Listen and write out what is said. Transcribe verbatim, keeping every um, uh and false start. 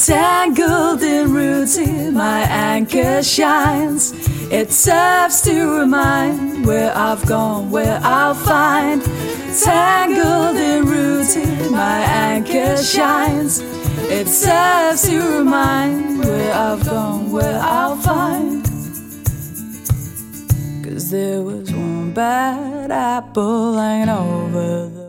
Tangled in routine, my anchor shines. It serves to remind where I've gone, where I'll find. Tangled in routine, my anchor shines. It serves to remind where I've gone, where I'll find. 'Cause there was one bad apple hanging over the